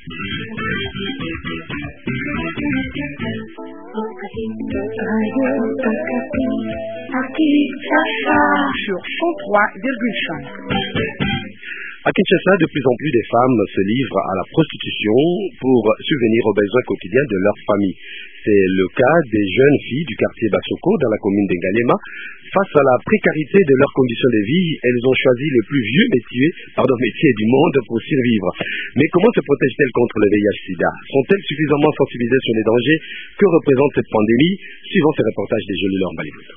Sur 103,5. À Kinshasa, de plus en plus de femmes se livrent à la prostitution pour subvenir aux besoins quotidiens de leur famille. C'est le cas des jeunes filles du quartier Bassoko dans la commune de Ngalema. Face à la précarité de leurs conditions de vie, elles ont choisi le plus vieux métier du monde pour survivre. Mais comment se protègent-elles contre le VIH-Sida? Sont-elles suffisamment sensibilisées sur les dangers que représente cette pandémie? Suivant ce reportage des Jolie Laure Bollywood.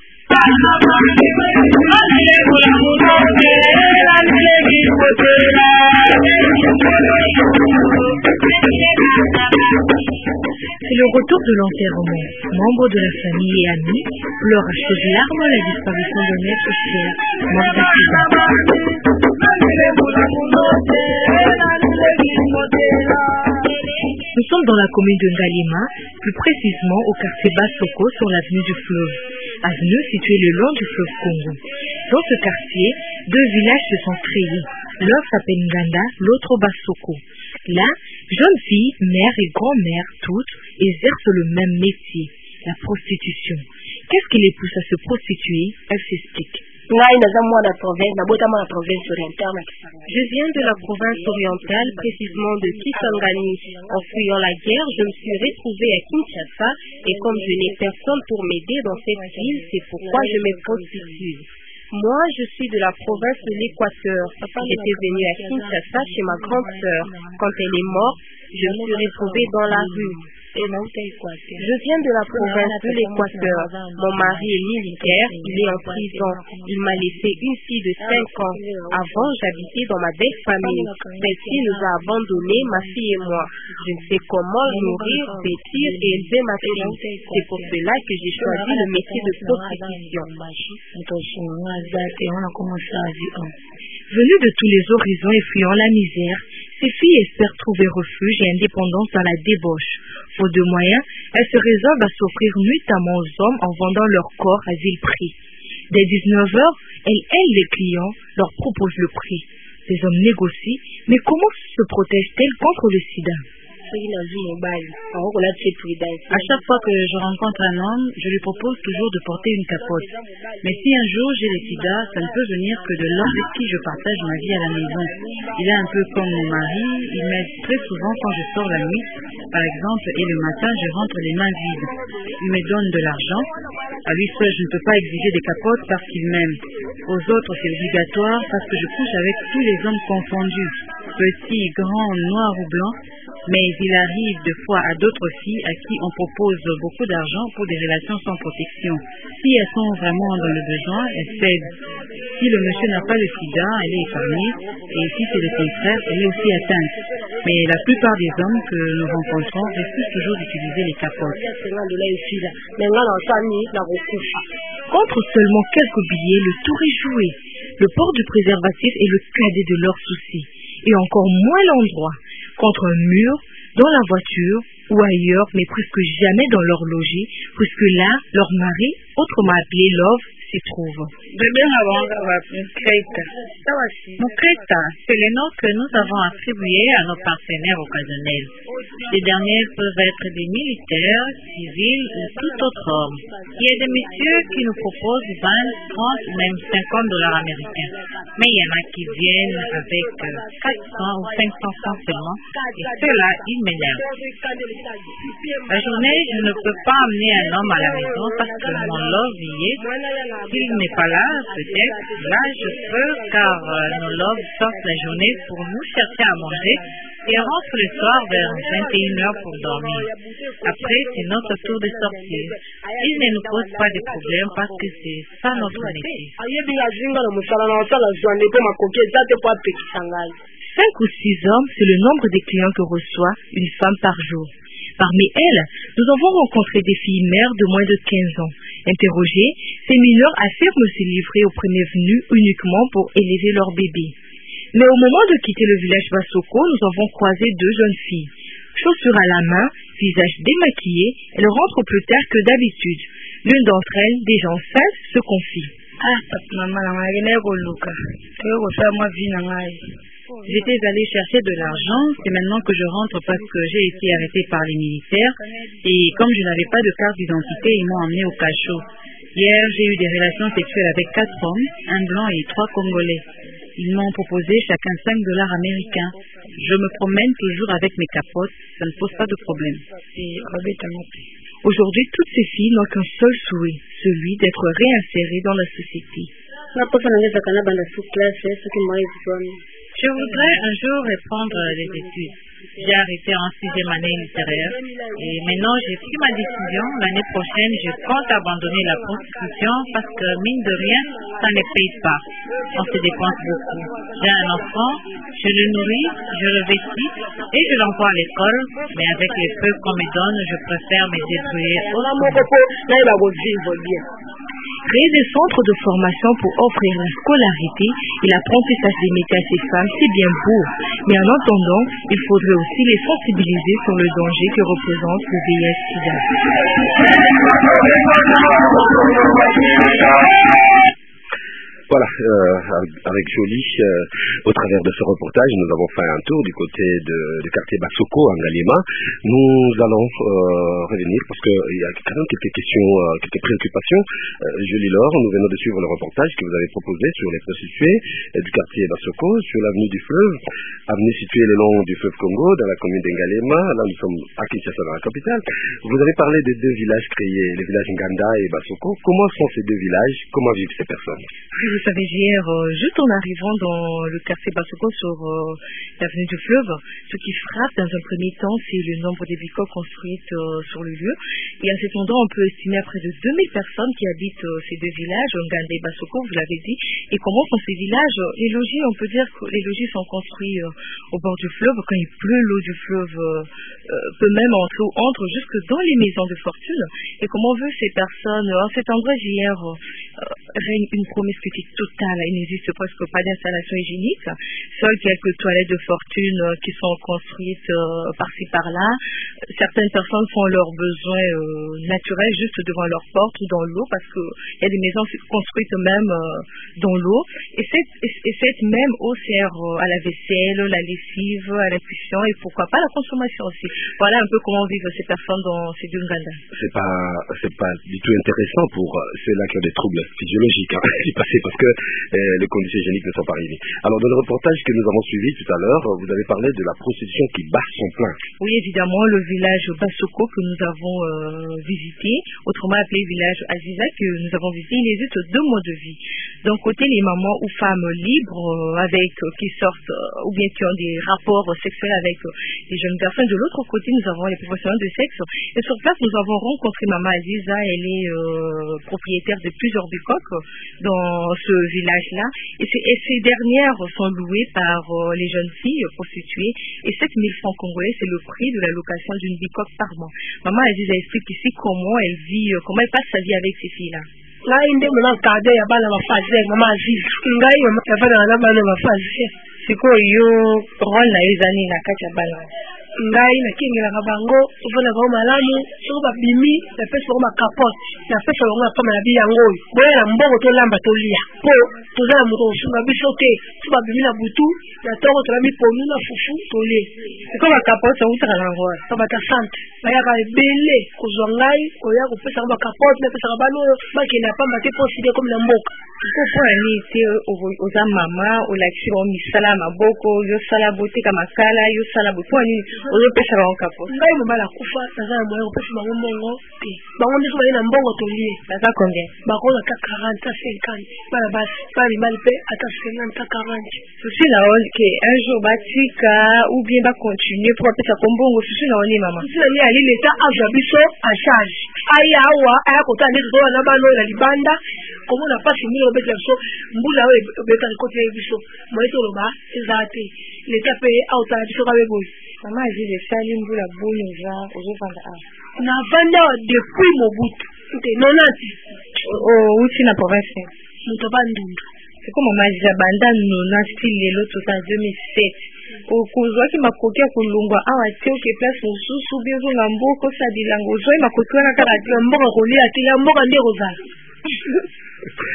C'est le retour de l'enterrement. Membres de la famille et amis pleurent à chaudes larmes la disparition de maître cher, mort d'accident. Nous sommes dans la commune de Ngalema, plus précisément au quartier Bassoko sur l'avenue du Fleuve. Avenue située le long du fleuve Congo. Dans ce quartier, deux villages se sont créés. L'un s'appelle Nganda, l'autre Bassoko. Là, jeunes filles, mères et grand-mères, toutes, exercent le même métier, la prostitution. Qu'est-ce qui les pousse à se prostituer? Elle s'explique. Je viens de la province orientale, précisément de Kisangani. En fuyant la guerre, je me suis retrouvée à Kinshasa et comme je n'ai personne pour m'aider dans cette ville, c'est pourquoi je me prostitue. Moi, je suis de la province de l'Équateur. J'étais venue à Kinshasa chez ma grande sœur. Quand elle est morte, je me suis retrouvée dans la rue. Je viens de la province de l'Équateur. Mon mari est militaire, il est en prison. Il m'a laissé une fille de 5 ans. Avant, j'habitais dans ma belle famille. Celle-ci nous a abandonnés, ma fille et moi. Je ne sais comment nourrir, vêtir et élever ma fille. C'est pour cela que j'ai choisi le métier de prostitution. Venues de tous les horizons et fuyant la misère, ces filles espèrent trouver refuge et indépendance dans la débauche. Faute de moyens, elles se résolvent à s'offrir nuitamment aux hommes en vendant leur corps à vil prix. Dès 19h, elles aident les clients, leur proposent le prix. Les hommes négocient, mais comment se protègent-elles contre le sida? À chaque fois que je rencontre un homme, je lui propose toujours de porter une capote. Mais si un jour j'ai le sida, ça ne peut venir que de l'homme avec qui je partage ma vie à la maison. Il est un peu comme mon mari, il m'aide très souvent quand je sors la nuit, par exemple, et le matin je rentre les mains vides. Il me donne de l'argent. À lui seul, je ne peux pas exiger des capotes parce qu'il m'aime. Aux autres, c'est obligatoire parce que je couche avec tous les hommes confondus, petits, grands, noirs ou blancs. Mais il arrive de fois à d'autres filles à qui on propose beaucoup d'argent pour des relations sans protection. Si elles sont vraiment dans le besoin, elles cèdent. Si le monsieur n'a pas le sida, elle est épargnée, et si c'est le contraire, elle est aussi atteinte. Mais la plupart des hommes que nous rencontrons refusent toujours d'utiliser les capotes. Contre seulement quelques billets, le tour est joué. Le port du préservatif est le cadet de leurs soucis, et encore moins l'endroit. Contre un mur, dans la voiture ou ailleurs, mais presque jamais dans leur logis, puisque là, leur mari, autrement appelé Love, s'y trouve. Mukreta, c'est le nom que nous avons attribué à nos partenaires occasionnels. Ces derniers peuvent être des militaires, civils ou tout autre homme. Il y a des messieurs qui nous proposent 20, 30, même $50 américains. Mais il y en a qui viennent avec 400 ou 500 francs seulement, et ceux-là, ils m'énervent. La journée, je ne peux pas amener un homme à la maison parce que mon love y est. S'il n'est pas là, peut-être, là je peux, car nos loves sortent la journée pour nous chercher à manger et rentrent le soir vers 21h pour dormir. Après, c'est notre tour de sortir. Ils ne nous posent pas de problèmes parce que c'est ça notre métier. 5 ou 6 hommes, c'est le nombre des clients que reçoit une femme par jour. Parmi elles, nous avons rencontré des filles mères de moins de 15 ans. Interrogées, ces mineurs affirment se livrer aux premiers venus uniquement pour élever leur bébé. Mais au moment de quitter le village Bassoko, nous avons croisé 2 jeunes filles. Chaussures à la main, visage démaquillé, elles rentrent plus tard que d'habitude. L'une d'entre elles, déjà enceinte, se confie. J'étais allée chercher de l'argent, c'est maintenant que je rentre parce que j'ai été arrêtée par les militaires et comme je n'avais pas de carte d'identité, ils m'ont emmenée au cachot. Hier, j'ai eu des relations sexuelles avec 4 hommes, un blanc et 3 Congolais. Ils m'ont proposé chacun $5 américains. Je me promène toujours avec mes capotes, ça ne pose pas de problème. Aujourd'hui, toutes ces filles n'ont qu'un seul souhait, celui d'être réinsérées dans la société. Je voudrais un jour reprendre les études. J'ai arrêté en 6e année littéraire et maintenant j'ai pris ma décision. L'année prochaine, je compte abandonner la prostitution parce que, mine de rien, ça ne paye pas. On se dépense beaucoup. J'ai un enfant, je le nourris, je le vêtis et je l'envoie à l'école, mais avec les peu qu'on me donne, je préfère me débrouiller autrement. Créer des centres de formation pour offrir la scolarité et l'apprentissage des métiers à ces femmes, c'est bien beau. Mais en attendant, il faudrait aussi les sensibiliser sur le danger que représente le VIH-Sida. Voilà, avec Jolie, au travers de ce reportage, nous avons fait un tour du côté du quartier Bassoko, en Ngaliema. Nous allons revenir parce qu'il y a quand même quelques questions, quelques préoccupations. Jolie Laure, nous venons de suivre le reportage que vous avez proposé sur les prostituées du quartier Bassoko, sur l'avenue du fleuve, avenue située le long du fleuve Congo, dans la commune d'Ngalema. Là, nous sommes à Kinshasa, dans la capitale. Vous avez parlé des 2 villages créés, les villages Nganda et Bassoko. Comment sont ces 2 villages? Comment vivent ces personnes? Vous savez, hier, juste en arrivant dans le quartier Bassoko sur l'avenue du fleuve, ce qui frappe dans un premier temps, c'est le nombre de bicoques construites sur le lieu. Et à cet endroit, on peut estimer à près de 2000 personnes qui habitent ces 2 villages, Nganda et Bassoko, vous l'avez dit. Et comment sont ces villages? Les logis, on peut dire que les logis sont construits au bord du fleuve. Quand il pleut, l'eau du fleuve peut même entrer ou entre jusque dans les maisons de fortune. Et comment vivent ces personnes? À cet endroit, hier, règne une promiscuité totale. Il n'existe presque pas d'installation hygiénique. Seules quelques toilettes de fortune qui sont construites par-ci par-là. Certaines personnes font leurs besoins naturels juste devant leur porte ou dans l'eau parce qu'il y a des maisons construites même dans l'eau. Et cette même eau sert à la vaisselle, la lessive, à la cuisson et pourquoi pas la consommation aussi. Voilà un peu comment vivent ces personnes dans ces 2 Nganda. C'est pas du tout intéressant pour ceux-là qui ont des troubles physiologiques qui passent parce que les conditions hygiéniques ne sont pas arrivées. Alors dans le reportage que nous avons suivi tout à l'heure, vous avez parlé de la prostitution qui bat son plein. Oui, évidemment, le village Bassoko que nous avons visité, autrement appelé village Aziza, que nous avons visité, il existe 2 modes de vie. D'un côté, les mamans ou femmes libres qui sortent ou bien qui ont des rapports sexuels avec les jeunes personnes. De l'autre côté, nous avons les professionnels de sexe. Et sur place, nous avons rencontré Maman Aziza. Elle est propriétaire de plusieurs bicoques dans ce village-là. Et ces dernières sont louées par les jeunes filles prostituées. Et 7 000 francs congolais, c'est le prix de la location d'une bicoque par mois. Maman Aziza explique ici comment elle vit, comment elle passe sa vie avec ces filles-là. Sikoyo rôle na ezani na kati ya bana ngai nakingelaka bango ofonaka bango malamu soko babimi napesa bango makapote napesa bango na pamba na biyango oyo boya na mbongo tolamba tolia po toza na moto kosunga biso te so babimi na butu na ntongo tolami pondu na fufu tolie siko makapote outaka nango babata sante bayaka ebele kozwa ngai koya kopesa bango makapote napesaka bana oyo bakende na pamba te po side komi na mboka kopona nini te oza mama olakisi bango misala ya maboko yosala botika makala yosala bopona nini ozopesa bango kapote ngai mobala kufa naza na moya kopesa bango mbongo te bango nde so baye na mbongo tolie baza combien bakoza ata 40 à 50 bana basi bana mibali mpe ata 50 à 40 susi na oni ke un jour batika ou bien bacontinue po bapesa ko mbongo susi na oni mama susi na ni ali leta azwa biso en charge aya awa aya kota nde tozola na bana oyo na libanda komona pasi mbula obetela biso mbula oyo obetala koti na biso moye toloba eza te leta mpe aotala biso kabe boye mama azili esali mbula boye eza ozovanda awa navanda awa depuis mobutu te nonati uti na province moto bandunda siko mama azila banda nona style lelo toza 2007 okozwaki makoki ya kolongwa awa te oke place mosusu bie ozonga mboka osabilanga ozwai makoki wana kaka ya mboka kolia te ya mboka nde kozala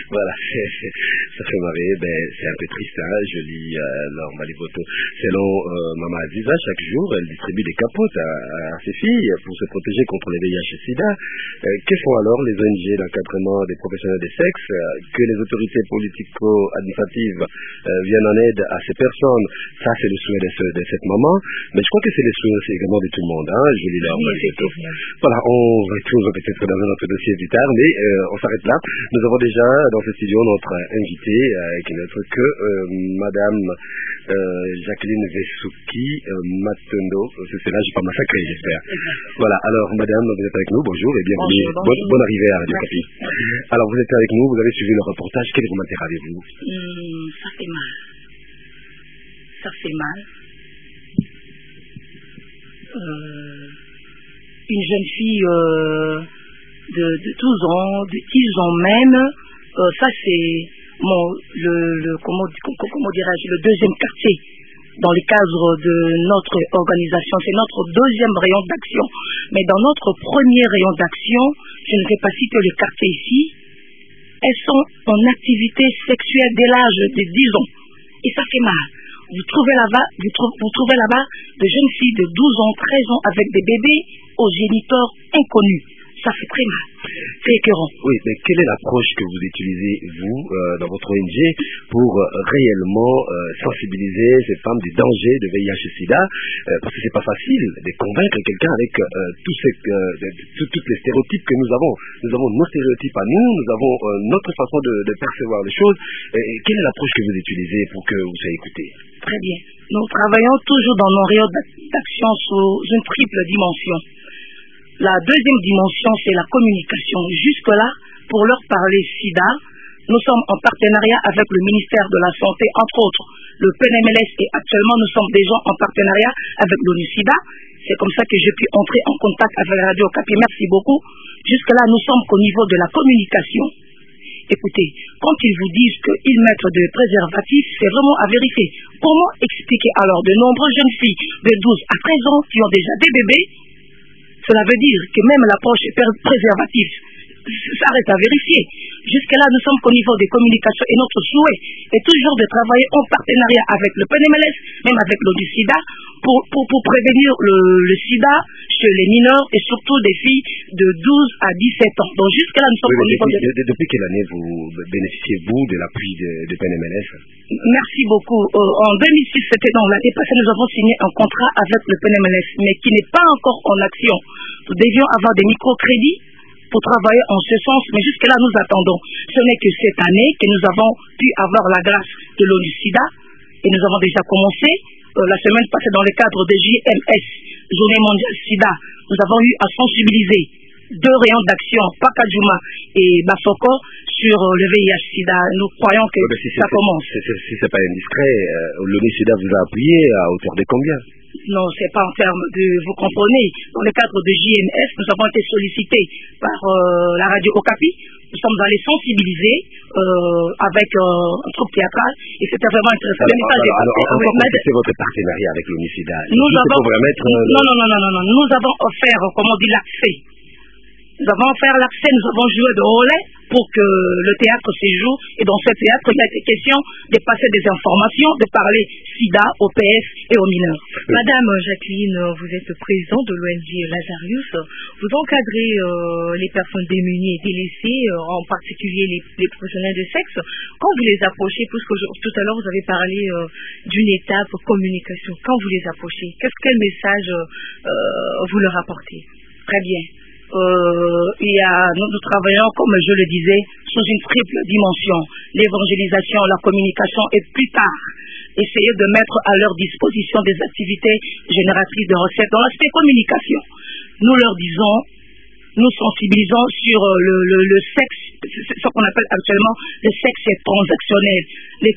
Voilà, ça fait marrer. C'est un peu triste, hein. Je lis leur Maliboto. Selon Maman Aziza, chaque jour, elle distribue des capotes à ses filles pour se protéger contre les VIH et SIDA. Que font alors les ONG d'encadrement des professionnels des sexes? Que les autorités politico-administratives viennent en aide à ces personnes. Ça, c'est le souhait de cette maman. Mais je crois que c'est le souhait également de tout le monde, hein. Je lis leur Maliboto. Voilà, on retrouve peut-être dans un autre dossier plus tard, mais on s'arrête là. Nous avons déjà dans ce studio notre invité, qui n'est autre que Madame Jacqueline Vesouki Matondo. C'est là, j'ai pas massacré, j'espère. Voilà, alors Madame, vous êtes avec nous, bonjour et bienvenue. Bonne arrivée à Radio Capi. Alors vous êtes avec nous, vous avez suivi le reportage, quel commentaire avez-vous? Ça fait mal. Ça fait mal. Une jeune fille de 12 ans, de 10 ans même, ça c'est comment dirais-je, le deuxième quartier dans le cadre de notre organisation. C'est notre deuxième rayon d'action. Mais dans notre premier rayon d'action, je ne vais pas citer le quartier ici, elles sont en activité sexuelle dès l'âge de 10 ans. Et ça fait mal. Vous trouvez là-bas de jeunes filles de 12 ans, 13 ans avec des bébés aux géniteurs inconnus. Ça fait très mal. C'est écœurant. Oui, mais quelle est l'approche que vous utilisez, vous, dans votre ONG, pour réellement sensibiliser ces femmes du danger de VIH et SIDA? Parce que c'est pas facile de convaincre quelqu'un avec tous les stéréotypes que nous avons. Nous avons nos stéréotypes à nous, nous avons notre façon de percevoir les choses. Quelle est l'approche que vous utilisez pour que vous soyez écoutés? Très bien. Nous travaillons toujours dans nos rayons d'action sous une triple dimension. La deuxième dimension, c'est la communication. Jusque-là, pour leur parler SIDA, nous sommes en partenariat avec le ministère de la Santé, entre autres, le PNMLS, et actuellement, nous sommes déjà en partenariat avec l'ONU-SIDA. C'est comme ça que j'ai pu entrer en contact avec la Radio Capi. Merci beaucoup. Jusque-là, nous sommes qu'au niveau de la communication. Écoutez, quand ils vous disent qu'ils mettent des préservatifs, c'est vraiment à vérifier. Comment expliquer alors de nombreuses jeunes filles de 12 à 13 ans qui ont déjà des bébés? Cela veut dire que même l'approche préservative, ça reste à vérifier. Jusque-là, nous sommes qu'au niveau des communications et notre souhait est toujours de travailler en partenariat avec le PNMLS, même avec l'ONU-SIDA, pour prévenir le SIDA chez les mineurs et surtout des filles de 12 à 17 ans. Donc jusque-là, nous sommes au niveau Depuis quelle année vous bénéficiez-vous de l'appui de PNMLS? Merci beaucoup. En 2006, c'était dans l'année passée, nous avons signé un contrat avec le PNMLS, mais qui n'est pas encore en action. Nous devions avoir des microcrédits pour travailler en ce sens, mais jusque-là, nous attendons. Ce n'est que cette année que nous avons pu avoir la grâce de l'ONU-SIDA, et nous avons déjà commencé la semaine passée dans le cadre de JMS, Journée mondiale SIDA. Nous avons eu à sensibiliser 2 rayons d'action, Pakadjouma et Basoko, sur le VIH-SIDA. Nous croyons que ça commence. Si ce n'est pas indiscret, l'ONU-SIDA vous a appuyé à hauteur de combien? Non, c'est pas en termes de... Vous comprenez, dans le cadre de JMS, nous avons été sollicités par la radio Okapi. Nous sommes allés sensibiliser avec un troupe théâtral et c'était vraiment intéressant. C'est votre partenariat avec l'ONU-SIDA. Non. Nous avons offert, comment on dit, l'accès. Nous avons offert l'accès, nous avons joué de relais pour que le théâtre se joue. Et dans ce théâtre, il a été question de passer des informations, de parler SIDA, OPS et aux mineurs. Madame Jacqueline, vous êtes présidente de l'ONG Lazarius. Vous encadrez les personnes démunies et délaissées, en particulier les professionnels de sexe. Quand vous les approchez, puisque tout à l'heure vous avez parlé d'une étape communication, quand vous les approchez, quel message vous leur apportez? Très bien. Nous travaillons, comme je le disais, sous une triple dimension. L'évangélisation, la communication et plus tard, essayer de mettre à leur disposition des activités génératrices de recettes dans l'aspect communication. Nous leur disons, nous sensibilisons sur le sexe, ce qu'on appelle actuellement le sexe transactionnel, les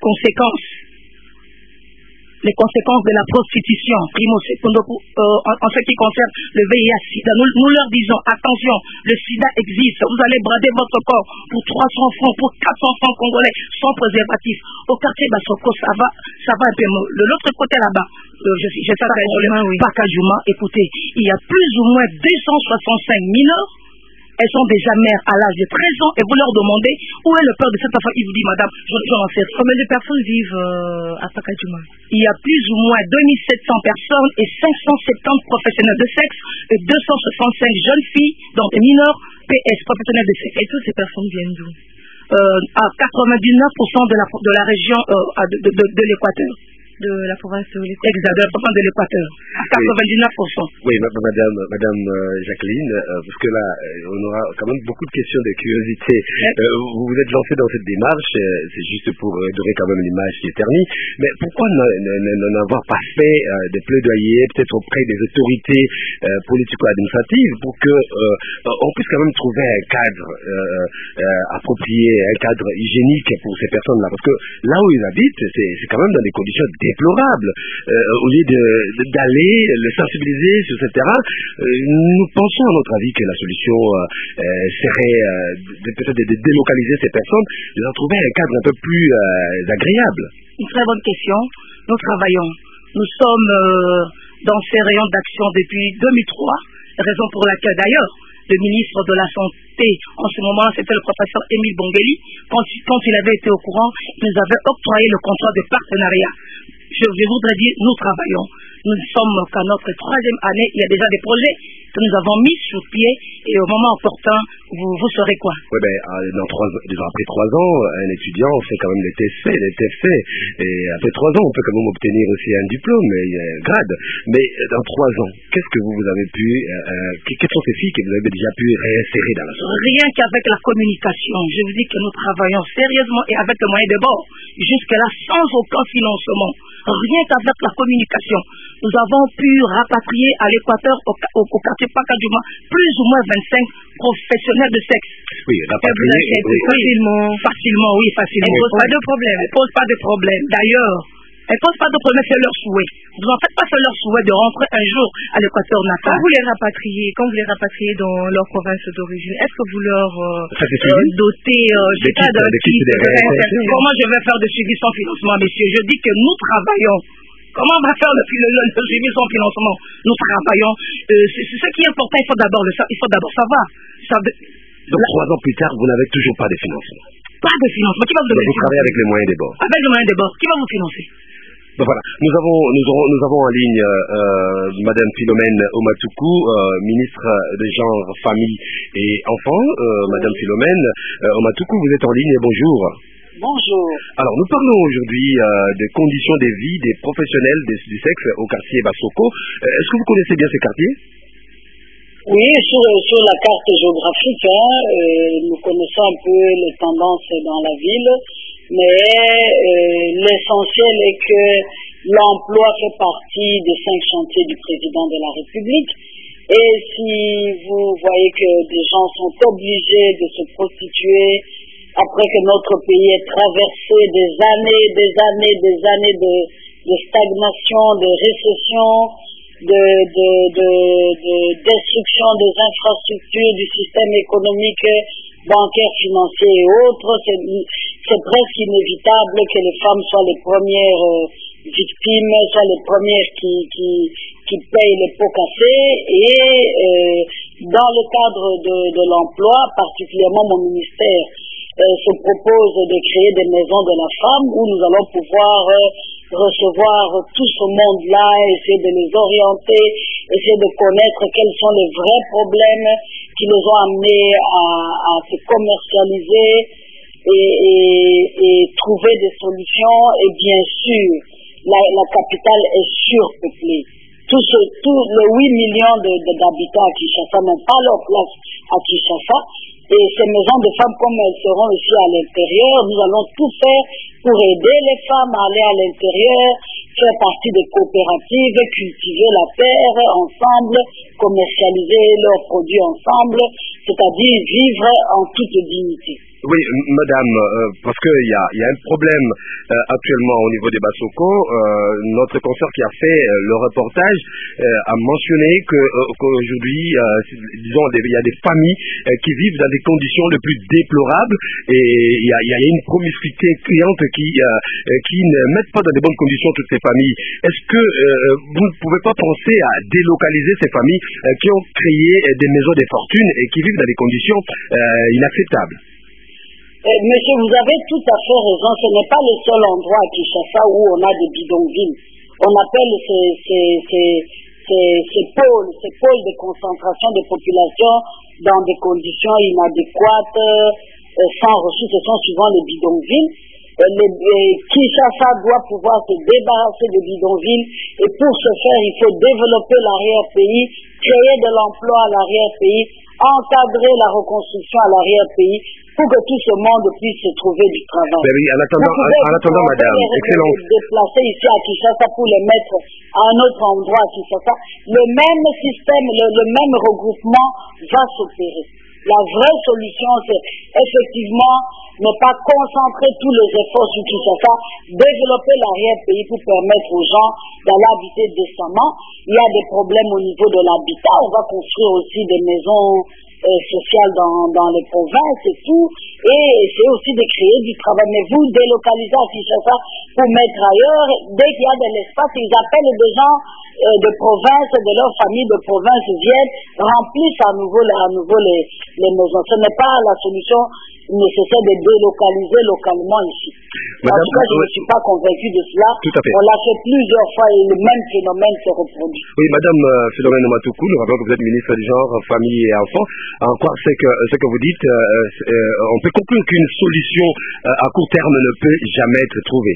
conséquences de la prostitution, primo, secondo, en ce qui concerne le VIH-SIDA. Nous leur disons, attention, le SIDA existe, vous allez brader votre corps pour 300 francs, pour 400 francs congolais, sans préservatif. Au quartier Basoko, ça va un peu mieux. De l'autre côté là-bas, je Pakadjouma, écoutez, il y a plus ou moins 265 mineurs elles sont déjà mères à l'âge de 13 ans et vous leur demandez où est le père de cette enfant. Il vous dit, madame, je n'en sais rien. Combien de personnes vivent à Pacadjouma? Il y a plus ou moins 2700 personnes et 570 professionnels de sexe et 265 jeunes filles, dont des mineurs, PS, professionnels de sexe. Et toutes ces personnes viennent d'où? À 99% de la région de l'Équateur. De la province de l'Équateur. Exactement, de l'Équateur. À 99%. Oui, madame Jacqueline, parce que là, on aura quand même beaucoup de questions de curiosité. Vous vous êtes lancé dans cette démarche, c'est juste pour donner quand même l'image qui est ternie, mais pourquoi n'en avoir pas fait des plaidoyers, peut-être auprès des autorités politico-administratives, pour que on puisse quand même trouver un cadre approprié, un cadre hygiénique pour ces personnes-là, parce que là où ils habitent, c'est quand même dans des conditions déplorable. Au lieu d'aller le sensibiliser sur ce terrain, nous pensons à notre avis que la solution serait peut-être de délocaliser ces personnes, de leur trouver un cadre un peu plus agréable. Une très bonne question. Nous travaillons. Nous sommes dans ces rayons d'action depuis 2003, raison pour laquelle d'ailleurs le ministre de la Santé, en ce moment, c'était le professeur Émile Bongeli, quand il avait été au courant, il nous avait octroyé le contrat de partenariat. Je voudrais dire, nous travaillons. Nous ne sommes qu'à notre 3e année, il y a déjà des projets que nous avons mis sur pied et au moment opportun, vous saurez quoi. Oui, après 3 ans, un étudiant fait quand même les TFC, et après 3 ans, on peut quand même obtenir aussi un diplôme, un grade. Mais dans 3 ans, qu'est-ce que vous avez pu, quelles sont ces filles que vous avez déjà pu réinsérer dans la société? Rien qu'avec la communication. Je vous dis que nous travaillons sérieusement et avec les moyens de bord, jusque-là sans aucun financement. Rien qu'avec la communication. Nous avons pu rapatrier à l'Équateur, au quartier Pacadjouma, plus ou moins 25 professionnels de sexe. Oui, rapatrier facilement. Elles ne posent pas de problème. Elles ne posent pas de problème. D'ailleurs, elles ne posent pas de problème, c'est leur souhait. Vous en faites pas, c'est leur souhait de rentrer un jour à l'Équateur natal. Quand vous les rapatriez dans leur province d'origine, est-ce que vous leur dotez d'un kit de réinsertion? Comment je vais faire de suivi sans financement, messieurs? Je dis que nous travaillons. Comment on va faire le suivi sans financement? Nous travaillons. Ce qui est important, il faut d'abord savoir. Donc 3 ans plus tard, vous n'avez toujours pas de financement? Pas de financement. Qui va vous donner? Vous travaillez avec les moyens des bords? Avec les moyens des bords. Qui va vous financer? Donc voilà, nous avons en ligne Madame Philomène Omatuku, ministre des Genres, Famille et Enfants. Madame Philomène Omatuku, vous êtes en ligne et bonjour. Bonjour. Alors, nous parlons aujourd'hui des conditions de vie des professionnels du sexe au quartier Bassoko. Est-ce que vous connaissez bien ces quartiers? Oui, sur la carte géographique, nous connaissons un peu les tendances dans la ville, mais l'essentiel est que l'emploi fait partie des 5 chantiers du président de la République. Et si vous voyez que des gens sont obligés de se prostituer après que notre pays ait traversé des années de stagnation, de récession, de destruction des infrastructures, du système économique, bancaire, financier et autres, c'est presque inévitable que les femmes soient les premières victimes, soient les premières qui payent les pots cassés. Et dans le cadre de l'emploi, particulièrement mon ministère se propose de créer des maisons de la femme où nous allons pouvoir recevoir tout ce monde-là, essayer de les orienter, essayer de connaître quels sont les vrais problèmes qui les ont amenés à se commercialiser et trouver des solutions. Et bien sûr, la capitale est surpeuplée. Tous les 8 millions d'habitants à Kinshasa n'ont pas leur place à Kinshasa. Et ces maisons de femmes, comme elles seront ici à l'intérieur, nous allons tout faire pour aider les femmes à aller à l'intérieur, faire partie des coopératives, cultiver la terre ensemble, commercialiser leurs produits ensemble, c'est-à-dire vivre en toute dignité. Oui, madame, parce qu'il y a un problème actuellement au niveau des Bassoko. Notre consoeur qui a fait le reportage a mentionné qu'aujourd'hui, disons, il y a des familles qui vivent dans des conditions les plus déplorables et il y a une promiscuité criante qui ne mettent pas dans de bonnes conditions toutes ces familles. Est-ce que vous ne pouvez pas penser à délocaliser ces familles qui ont créé des maisons de fortune et qui vivent dans des conditions inacceptables? Monsieur, vous avez tout à fait raison. Ce n'est pas le seul endroit à Kinshasa où on a des bidonvilles. On appelle ces pôles de concentration de population dans des conditions inadéquates, sans ressources, ce sont souvent les bidonvilles. Kinshasa doit pouvoir se débarrasser des bidonvilles et pour ce faire, il faut développer l'arrière-pays, créer de l'emploi à l'arrière-pays, encadrer la reconstruction à l'arrière-pays pour que tout ce monde puisse se trouver du travail. Oui, en attendant, madame, excellent. Déplacer ici à Kinshasa pour les mettre à un autre endroit à Kinshasa, le même système, le même regroupement va s'opérer. La vraie solution, c'est effectivement ne pas concentrer tous les efforts sur Kinshasa, développer l'arrière-pays pour permettre aux gens d'aller habiter décemment. Il y a des problèmes au niveau de l'habitat. On va construire aussi des maisons sociales dans les provinces et tout. Et c'est aussi de créer du travail. Mais vous délocalisez à Kinshasa pour mettre ailleurs. Dès qu'il y a de l'espace, ils appellent des gens de province, de leur famille de province viennent, remplissent à nouveau les maisons. Ce n'est pas la solution nécessaire de délocaliser localement ici. En tout cas, je ne suis pas convaincu de cela. On l'a fait plusieurs fois et le même phénomène se reproduit. Oui, madame Philomène Matoukou, nous rappelons que vous êtes ministre du genre, famille et enfants. En quoi ce que vous dites, on peut conclure qu'une solution à court terme ne peut jamais être trouvée.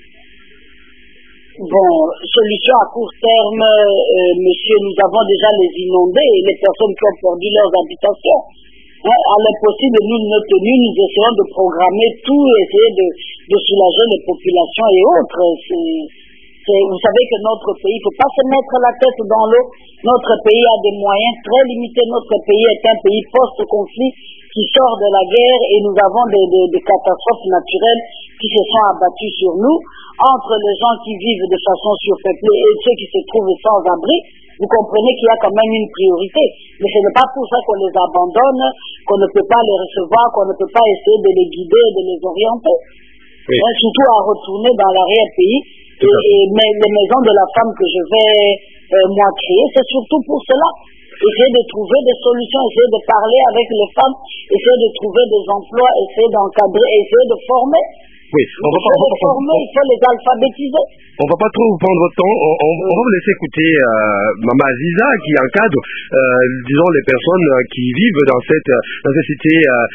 Bon, solution à court terme, monsieur, nous avons déjà les inondés et les personnes qui ont perdu leurs habitations. À l'impossible de nous tenir, nous essayons de programmer tout, essayer de soulager les populations et autres. Vous savez que notre pays, il ne faut pas se mettre la tête dans l'eau. Notre pays a des moyens très limités. Notre pays est un pays post-conflit qui sort de la guerre et nous avons des catastrophes naturelles qui se sont abattues sur nous. Entre les gens qui vivent de façon surpeuplée et ceux qui se trouvent sans abri, vous comprenez qu'il y a quand même une priorité. Mais ce n'est pas pour ça qu'on les abandonne, qu'on ne peut pas les recevoir, qu'on ne peut pas essayer de les guider, de les orienter. Oui. Surtout à retourner dans l'arrière-pays. Mais les maisons de la femme que je vais moi créer, c'est surtout pour cela. Essayer de trouver des solutions, essayer de parler avec les femmes, essayer de trouver des emplois, essayer d'encadrer, essayer de former. Oui, il faut les alphabétiser. On va pas trop vous prendre votre temps. On va vous laisser écouter Mama Aziza qui encadre, disons, les personnes qui vivent dans cette cité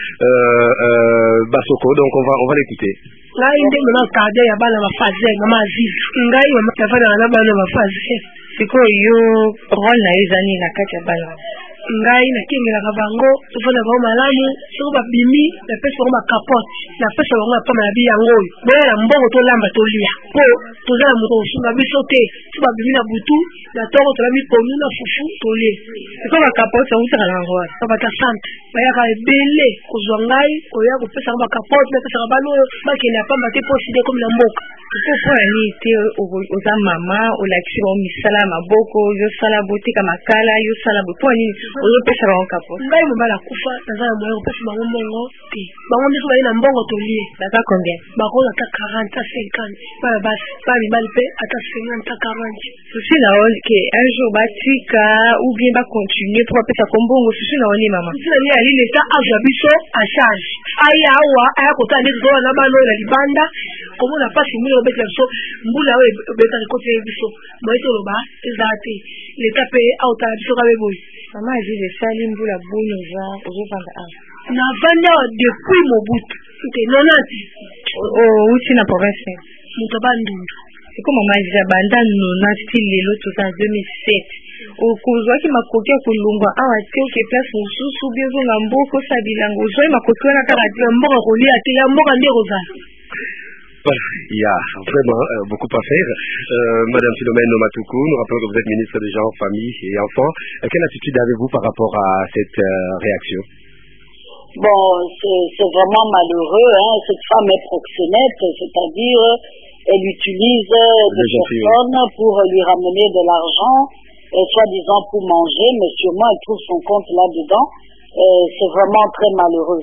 Bassoko. Donc on va l'écouter. Ngai ndi mama kaja ya bana bafaze Mama Aziza. Ngai mama kafana na bana bafaze. Siko yo rôle na ezani na kati ya bana. Ngai na kingelaka bango tofana bango malamu soko babimi na pesa bango bakapote na pesa bango apama na biyango oyo boyela mbongo tolamba tolia po tozala moto kosunga biso te so babimi na butu na toko tola miponu na fufu tolie siko bakapote ausaka na ngwara babata sante bayaka ebele kozwa ngai koya kopesa bango bakapote bapesaka bano oyo bakende apamba te poside komi na mboka poponi te oza mama olakisi bango misala ya maboko yosala botika makala yosala boponi ozopesa bango kapote ngai mobala kufa naza na moya kopesa bango mbongo te bango miso baye na mbongo tolie baza combien bakoza ata 40 ata 50 bana basi bana mibali mpe ata 50 ata 40 susi na oni ke un jour batika ou bien bacontinue po bapesa ko mbongo susi na oni mama susi na ye ali leta azwa biso a charge aya awa aya kotala nde tozola na bana oyo na libanda komona pasi mbula obetela biso mbula oyo obetala ekotela biso moye toloba eza te leta mpe aotala biso kabe boye mama aziza esali mbula boni oza ozovanda awa navanda awa depuis mobutu te nonati uti na province moto bandundu siko mama aziza banda nonati lelo toza 2007 okozwaki makoki ya kolungwa awa te oke place mosusu bie ozonga mboka osala bilanga ozwaki makoki wana kaka ya mboka kolia te ya mboka nde kozala. Voilà, il y a vraiment beaucoup à faire. Madame Philomène Matoukou, nous rappelons que vous êtes ministre des Genres, Famille et Enfants. Quelle attitude avez-vous par rapport à cette réaction? Bon, c'est vraiment malheureux, hein. Cette femme est proxénète, c'est-à-dire elle utilise des personnes pour lui ramener de l'argent, soi-disant pour manger, mais sûrement elle trouve son compte là-dedans. C'est vraiment très malheureux,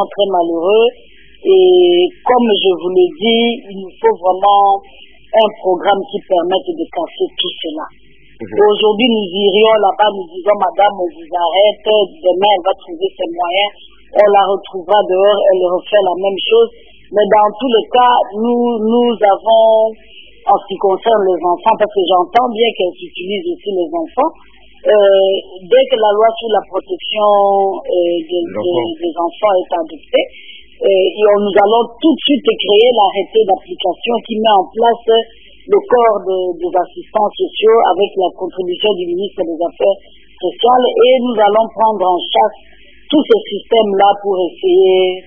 et comme je vous l'ai dit, il nous faut vraiment un programme qui permette de casser tout cela. Aujourd'hui, nous irions là-bas, nous disons, madame, on vous arrête, demain elle va trouver ses moyens, on la retrouvera dehors, elle refait la même chose. Mais dans tous les cas, nous avons, en ce qui concerne les enfants, parce que j'entends bien qu'elles utilisent aussi les enfants, dès que la loi sur la protection des enfants est adoptée, nous allons tout de suite créer l'arrêté d'application qui met en place le corps des assistants sociaux avec la contribution du ministre des Affaires sociales, et nous allons prendre en charge tous ces systèmes-là pour essayer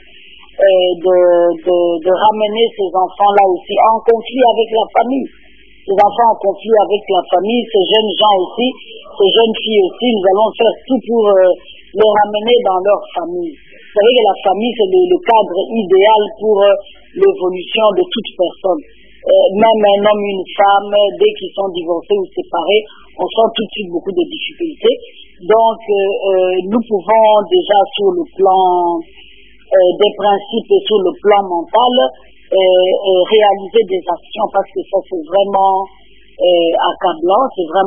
de ramener ces enfants-là aussi en conflit avec la famille. Ces enfants en conflit avec la famille, ces jeunes gens aussi, ces jeunes filles aussi, nous allons faire tout pour les ramener dans leur famille. Vous savez que la famille, c'est le cadre idéal pour l'évolution de toute personne. Même un homme, une femme, dès qu'ils sont divorcés ou séparés, on sent tout de suite beaucoup de difficultés. Donc, nous pouvons déjà sur le plan des principes et sur le plan mental réaliser des actions, parce que ça c'est vraiment accablant,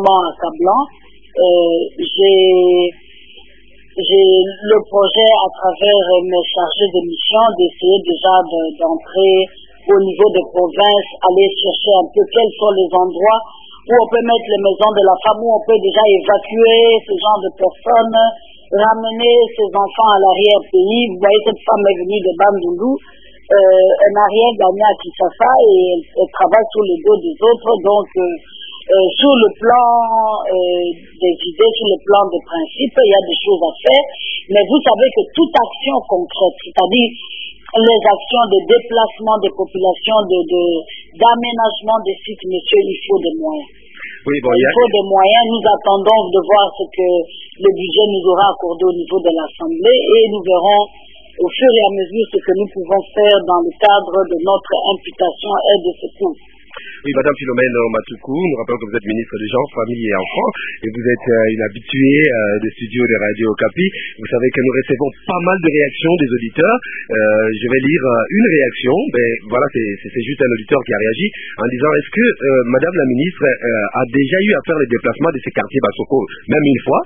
J'ai le projet à travers mes chargés de mission d'essayer déjà d'entrer au niveau des provinces, aller chercher un peu quels sont les endroits où on peut mettre les maisons de la femme, où on peut déjà évacuer ce genre de personnes, ramener ces enfants à l'arrière-pays. Vous voyez, cette femme est venue de Bandundu, elle n'a rien gagné à Kinshasa et elle travaille sur le dos des autres. Donc, sur le plan des idées, sur le plan des principes, il y a des choses à faire. Mais vous savez que toute action concrète, c'est-à-dire les actions de déplacement des populations, d'aménagement des sites, monsieur, il faut des moyens. Oui, bon, il faut des moyens. Nous attendons de voir ce que le budget nous aura accordé au niveau de l'Assemblée, et nous verrons au fur et à mesure ce que nous pouvons faire dans le cadre de notre imputation aide de secours. Oui, Madame Philomène Matoukou, nous rappelons que vous êtes ministre des Gens, Famille et Enfants, et vous êtes une habituée des studios de Radio Okapi. Vous savez que nous recevons pas mal de réactions des auditeurs. Je vais lire une réaction. Ben voilà, c'est juste un auditeur qui a réagi en disant: est-ce que Madame la ministre a déjà eu à faire les déplacements de ces quartiers Bassoko, même une fois?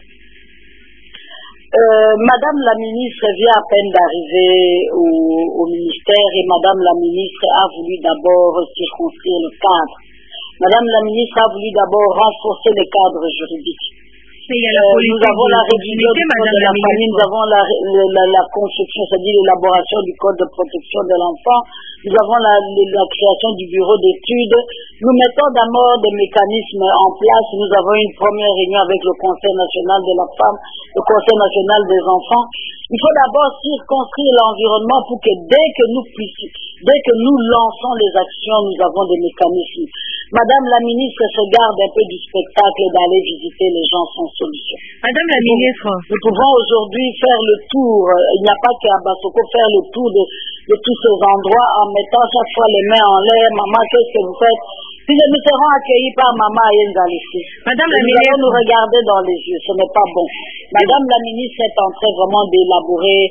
Madame la ministre vient à peine d'arriver au ministère, et Madame la ministre a voulu d'abord circonscrire le cadre. Madame la ministre a voulu d'abord renforcer le cadre juridique. Nous avons la révision du code de la famille, nous avons la construction, c'est-à-dire l'élaboration du code de protection de l'enfant, nous avons la création du bureau d'études, nous mettons d'abord des mécanismes en place, nous avons une première réunion avec le Conseil national de la femme, le Conseil national des enfants. Il faut d'abord circonscrire l'environnement pour que dès que nous lançons les actions, nous avons des mécanismes. Madame la ministre se garde un peu du spectacle d'aller visiter les gens sans solution. Madame la ministre, nous pouvons aujourd'hui faire le tour, il n'y a pas qu'à Bassoko, faire le tour de tous ces endroits en mettant chaque fois les mains en l'air. Maman, qu'est-ce que vous faites? Si nous serons accueillis par Maman Ayenzalisi, Madame la nous ministre, allons nous regarder dans les yeux, ce n'est pas bon. Madame la ministre est en train vraiment d'élaborer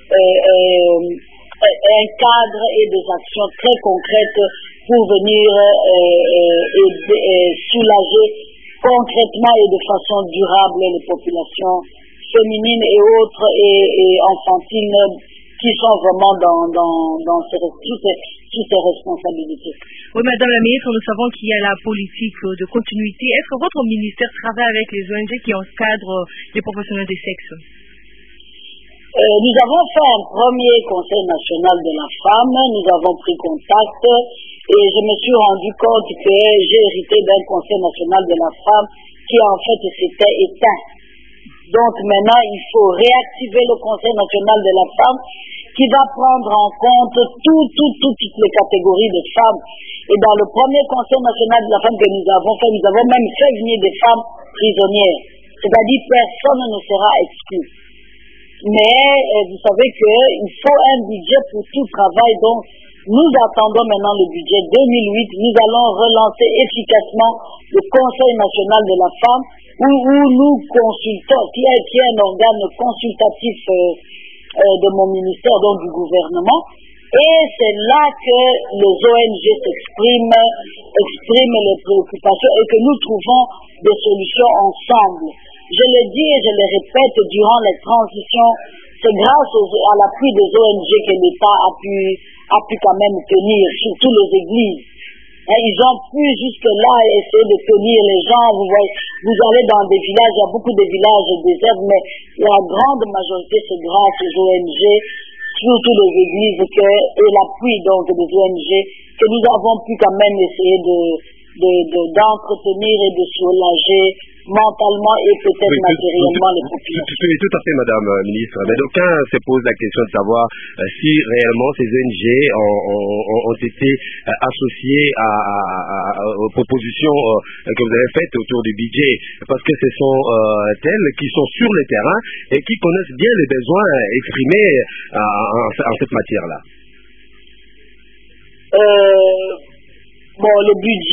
un cadre et des actions très concrètes pour venir soulager concrètement et de façon durable les populations féminines et autres et enfantines qui sont vraiment dans toutes ces responsabilités. Oui, Madame la ministre, nous savons qu'il y a la politique de continuité. Est-ce que votre ministère travaille avec les ONG qui encadrent les professionnels des sexes? Nous avons fait un premier conseil national de la femme, nous avons pris contact et je me suis rendu compte que j'ai hérité d'un conseil national de la femme qui en fait s'était éteint. Donc maintenant il faut réactiver le conseil national de la femme qui va prendre en compte toutes les catégories de femmes. Et dans le premier conseil national de la femme que nous avons fait, nous avons même fait venir des femmes prisonnières. C'est-à-dire personne ne sera exclu. Mais vous savez qu'il faut un budget pour tout travail. Donc, nous attendons maintenant le budget 2008. Nous allons relancer efficacement le Conseil national de la femme où nous consultons, qui est un organe consultatif de mon ministère, donc du gouvernement. Et c'est là que les ONG expriment les préoccupations et que nous trouvons des solutions ensemble. Je le dis et je le répète, durant les transitions, c'est grâce à l'appui des ONG que l'État a pu quand même tenir, surtout les églises. Ils ont pu jusque-là essayer de tenir les gens. Vous voyez, vous allez dans des villages, il y a beaucoup de villages déserts, mais la grande majorité, c'est grâce aux ONG, surtout les églises, et l'appui donc des ONG, que nous avons pu quand même essayer d'entretenir et de soulager mentalement et peut-être matériellement les populations. Tout à fait, Madame la Ministre. Mais d'aucuns se posent la question de savoir si réellement ces ONG ont été associées aux propositions que vous avez faites autour du budget, parce que ce sont telles qui sont sur le terrain et qui connaissent bien les besoins exprimés en cette matière-là. Bon, le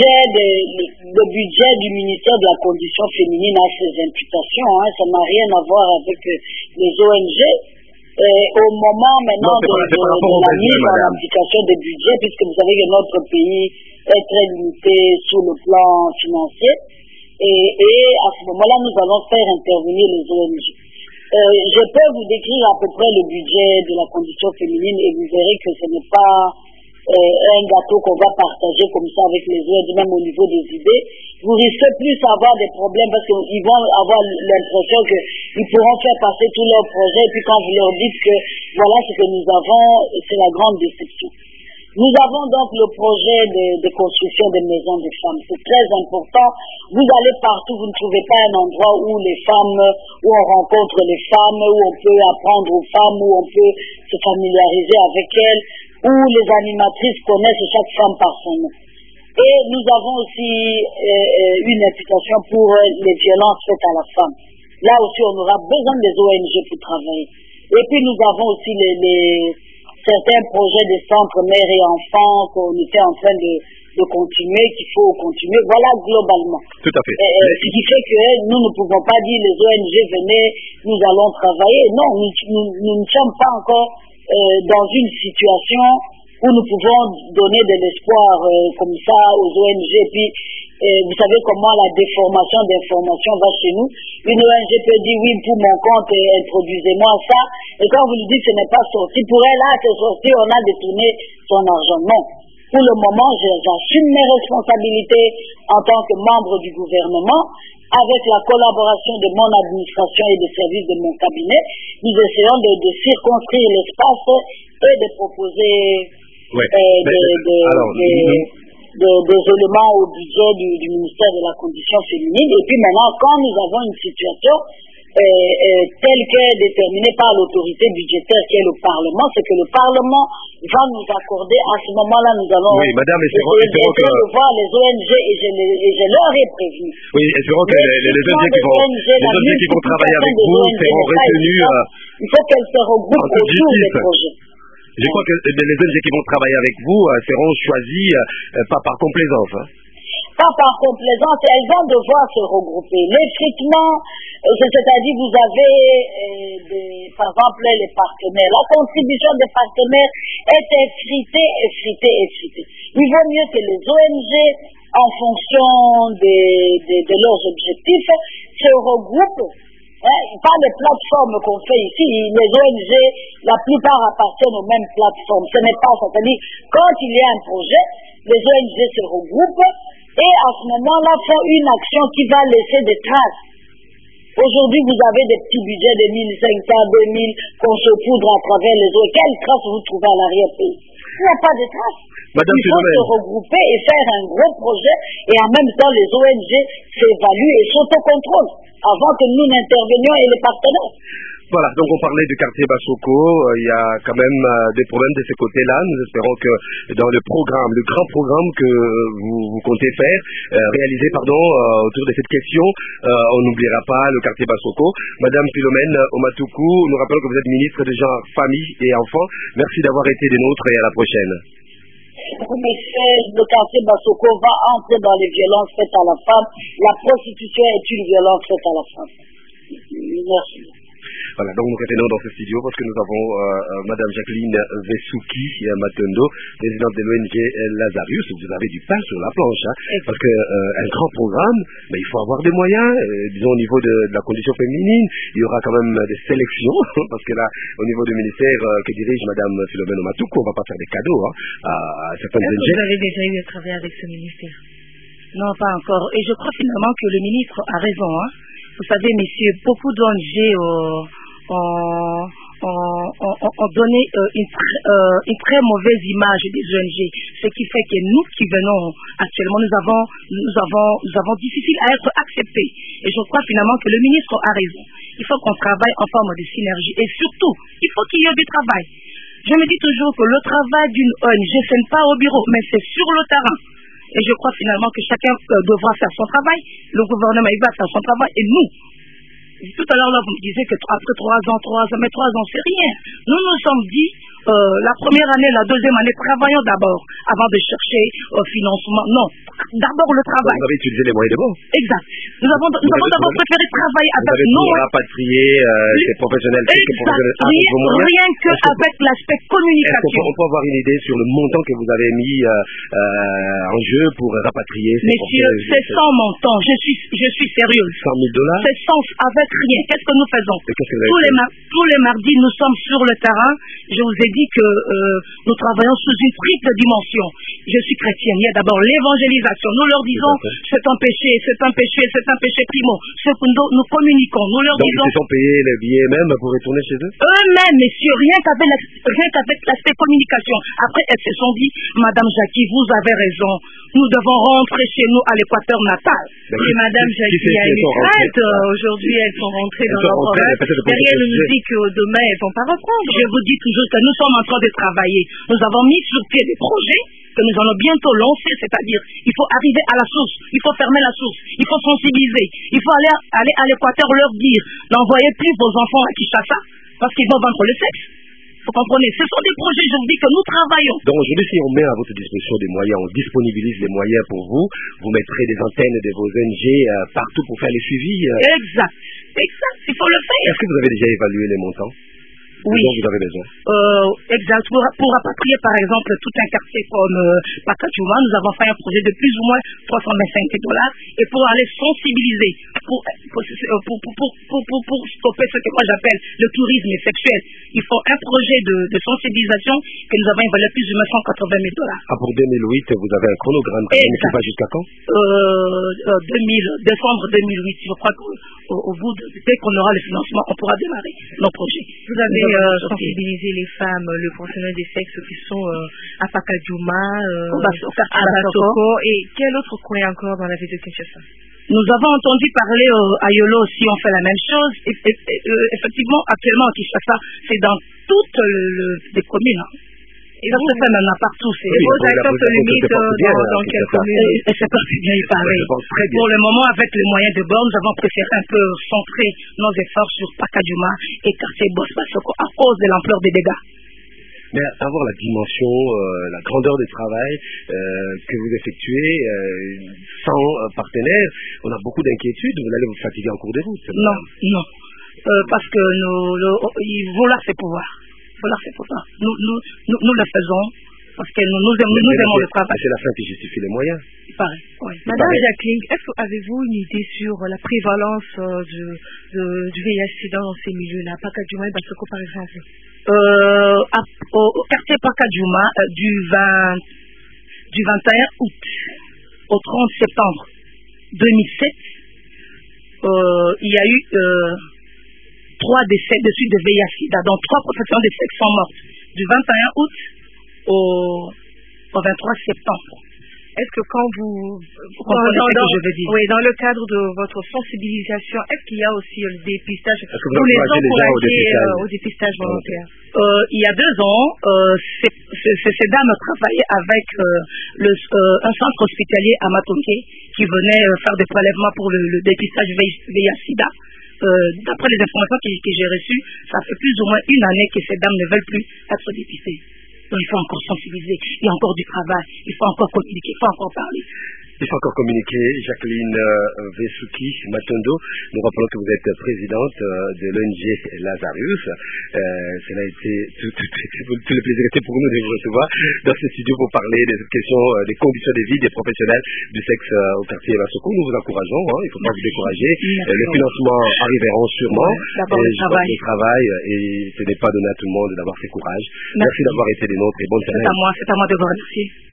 budget du ministère de la Condition féminine a ses imputations, ça n'a rien à voir avec les ONG. Au moment maintenant de la mise en application des budgets, puisque vous savez que notre pays est très limité sur le plan financier, et à ce moment-là, nous allons faire intervenir les ONG. Je peux vous décrire à peu près le budget de la Condition féminine et vous verrez que ce n'est pas un gâteau qu'on va partager comme ça avec les autres, même au niveau des idées. Vous risquez plus d'avoir des problèmes parce qu'ils vont avoir l'impression qu'ils pourront faire passer tous leurs projets et puis quand vous leur dites que voilà ce que nous avons, c'est la grande déception. Nous avons donc le projet de construction des maisons des femmes. C'est très important. Vous allez partout, vous ne trouvez pas un endroit où les femmes, où on rencontre les femmes, où on peut apprendre aux femmes, où on peut se familiariser avec elles, où les animatrices connaissent chaque femme par son nom. Et nous avons aussi une implication pour les violences faites à la femme. Là aussi, on aura besoin des ONG pour travailler. Et puis, nous avons aussi certains projets de centres mères et enfants qu'on était en train de continuer, qu'il faut continuer. Voilà, globalement. Tout à fait. Ce qui fait que nous ne pouvons pas dire les ONG venez, nous allons travailler. Non, nous ne sommes pas encore dans une situation où nous pouvons donner de l'espoir comme ça aux ONG. Puis, vous savez comment la déformation d'information va chez nous. Une ONG peut dire oui, pour mon compte, introduisez-moi ça. Et quand vous lui dites ce n'est pas sorti, pour elle, là, c'est sorti, on a détourné son argent. Non. Pour le moment, j'assume mes responsabilités en tant que membre du gouvernement. Avec la collaboration de mon administration et des services de mon cabinet, nous essayons de circonscrire l'espace et de proposer des éléments au budget du ministère de la Condition féminine. Et puis maintenant, quand nous avons une situation telle qu'elle est déterminée par l'autorité budgétaire qui est le Parlement, c'est que le Parlement va nous accorder, à ce moment-là, nous allons essayer de voir les ONG et je leur ai prévenu. Oui, espérons que les ONG qui vont travailler avec vous seront retenus. Il faut qu'elles se regroupent autour des projets. Je crois que les ONG qui vont travailler avec vous seront choisis pas par complaisance. Pas par complaisance, elles vont devoir se regrouper. L'effritement, c'est-à-dire vous avez par exemple les partenaires. La contribution des partenaires est effritée. Il vaut mieux que les ONG, en fonction de leurs objectifs, se regroupent. Pas les plateformes qu'on fait ici. Les ONG, la plupart appartiennent aux mêmes plateformes. Ce n'est pas ça. C'est-à-dire, quand il y a un projet, les ONG se regroupent et à ce moment-là font une action qui va laisser des traces. Aujourd'hui, vous avez des petits budgets de 1500, 2000 qu'on se poudre à travers les autres. Quelles traces vous trouvez à l'arrière-pays? Il n'y a pas de traces. Madame Il faut se regrouper et faire un gros projet et en même temps les ONG s'évaluent et s'autocontrôlent avant que nous n'intervenions et les partenaires. Voilà, donc on parlait du quartier Bassoko, il y a quand même des problèmes de ce côté-là. Nous espérons que dans le programme, le grand programme que vous comptez faire, autour de cette question, on n'oubliera pas le quartier Bassoko. Madame Philomène Oumatoukou, nous rappelons que vous êtes ministre des Genre, Famille et Enfants. Merci d'avoir été des nôtres et à la prochaine. Le quartier Bassoko va entrer dans les violences faites à la femme. La prostitution est une violence faite à la femme. Merci. Voilà, donc nous revenons dans ce studio parce que nous avons Madame Jacqueline Vesouki Matondo, présidente de l'ONG Lazarus. Vous avez du pain sur la planche, hein, parce que un grand programme, mais il faut avoir des moyens. Disons au niveau de la condition féminine, il y aura quand même des sélections, parce que là, au niveau du ministère que dirige Madame Philomène Oumatoukou, on ne va pas faire des cadeaux à certaines ONG. Vous avez déjà eu à travailler avec ce ministère? Non, pas encore. Et je crois finalement que le ministre a raison. Hein. Vous savez, messieurs, beaucoup d'ONG ont donné une très mauvaise image des ONG, ce qui fait que nous qui venons actuellement, nous avons difficile à être acceptés. Et je crois finalement que le ministre a raison. Il faut qu'on travaille en forme de synergie et surtout, il faut qu'il y ait du travail. Je me dis toujours que le travail d'une ONG, ce n'est pas au bureau, mais c'est sur le terrain. Et je crois finalement que chacun devra faire son travail. Le gouvernement, il va faire son travail et nous. Tout à l'heure, là, vous me disiez que après 3 ans, mais 3 ans, c'est rien. Nous nous sommes dit, la première année, la deuxième année, travaillons d'abord, avant de chercher financement. Non, d'abord le travail. Vous avez utilisé les moyens de bord. Exact. Nous avons d'abord préféré travailler avec nos... Vous avez rapatrier ces professionnels. Rien qu'avec l'aspect communication. On peut avoir une idée sur le montant que vous avez mis en jeu pour rapatrier ces Messieurs, c'est sans montant. Je suis sérieux. $100,000. C'est sans, avec rien. Qu'est-ce que nous faisons? Tous les mardis, nous sommes sur le terrain. Je vous ai dit que nous travaillons sous une triple dimension. Je suis chrétienne. Il y a d'abord l'évangélisation. Nous leur disons, c'est un péché primo. Secondo, nous communiquons. Nous leur disons... Ils se sont payés les billets même pour retourner chez eux? Eux-mêmes, messieurs, rien qu'avec l'aspect communication. Après, elles se sont dit, Madame Jackie, vous avez raison. Nous devons rentrer chez nous à l'équateur natal. Et Madame Jackie a une crainte. Aujourd'hui, elles sont rentrées dans leur province. Derrière, nous nous dit que demain, elles ne vont pas reprendre. Je vous dis toujours que nous sommes en train de travailler. Nous avons mis sur pied des projets que nous allons bientôt lancer, c'est-à-dire il faut arriver à la source, il faut fermer la source, il faut sensibiliser, il faut aller à l'équateur leur dire n'envoyez plus vos enfants à Kinshasa parce qu'ils vont vendre le sexe. Vous comprenez? Ce sont des projets, je vous dis, que nous travaillons. Donc aujourd'hui, si on met à votre disposition des moyens, on disponibilise les moyens pour vous, vous mettrez des antennes de vos ONG partout pour faire les suivis. Exact, il faut le faire. Est-ce que vous avez déjà évalué les montants? Oui. Donc vous avez besoin. Exact. Pour rapatrier, par exemple, tout un quartier comme Pakajouma, nous avons fait un projet de plus ou moins $325 et pour aller sensibiliser, pour stopper ce que moi j'appelle le tourisme sexuel, il faut un projet de sensibilisation que nous avons évalué plus ou moins $180,000. Pour 2008, vous avez un chronogramme qui va jusqu'à quand? Décembre 2008. Je crois qu'au bout dès qu'on aura le financement, on pourra démarrer nos projets. Vous avez sensibiliser les femmes, le professionnel des sexes qui sont à Pakajouma, à Bassoko, et quel autre coin encore dans la ville de Kinshasa? Nous avons entendu parler à Yolo aussi, on fait la même chose. Effectivement, actuellement à Kinshasa, c'est dans toutes les communes. Et ça se fait maintenant partout. Vos acteurs se limitent dans quelle commune? Et c'est parti bien, il paraît. Pour le moment, avec les moyens de bord, nous avons préféré un peu centrer nos efforts sur Pakajouma et quartier Bassoko à cause de l'ampleur des dégâts. Mais avoir la dimension, la grandeur du travail que vous effectuez sans partenaires, on a beaucoup d'inquiétudes. Vous allez vous fatiguer en cours de route. Non. Parce que vouloir, c'est pouvoir. Nous le faisons parce que nous aimons le travail. C'est la fin qui justifie les moyens. Il paraît, oui. Madame Jacqueline, avez-vous une idée sur la prévalence du VIH-Sida dans ces milieux-là, Pakajouma et Bassoko par exemple? Au quartier Pakajouma, du 21 août au 30 septembre 2007, il y a eu 3 décès de suite de VIH-Sida, dont 3 professionnels de sexe sont mortes du 21 août au 23 septembre. est-ce que quand vous comprenez ce que je veux dire? Oui, dans le cadre de votre sensibilisation, est-ce qu'il y a aussi le dépistage pour les gens au dépistage volontaire? Il y a 2 ans, ces dames travaillaient avec un centre hospitalier à Matonké qui venait faire des prélèvements pour le dépistage VIH-Sida. D'après les informations que j'ai reçues, ça fait plus ou moins 1 année que ces dames ne veulent plus être dépistées. Donc il faut encore sensibiliser, il y a encore du travail, il faut encore communiquer, il faut encore parler. Il faut encore communiquer. Jacqueline Vesuki Matondo, nous rappelons que vous êtes présidente de l'ONG Lazarus. Cela a été tout le plaisir était pour nous de vous recevoir dans ce studio pour parler des questions, des conditions de vie des professionnels du sexe au quartier Bassoko. Nous vous encourageons, il ne faut pas vous décourager. Le financement arriveront sûrement. D'abord le travail, et ce n'est pas donné à tout le monde d'avoir ce courage. Merci d'avoir été des nôtres et bonne semaine. C'est à moi de vous remercier.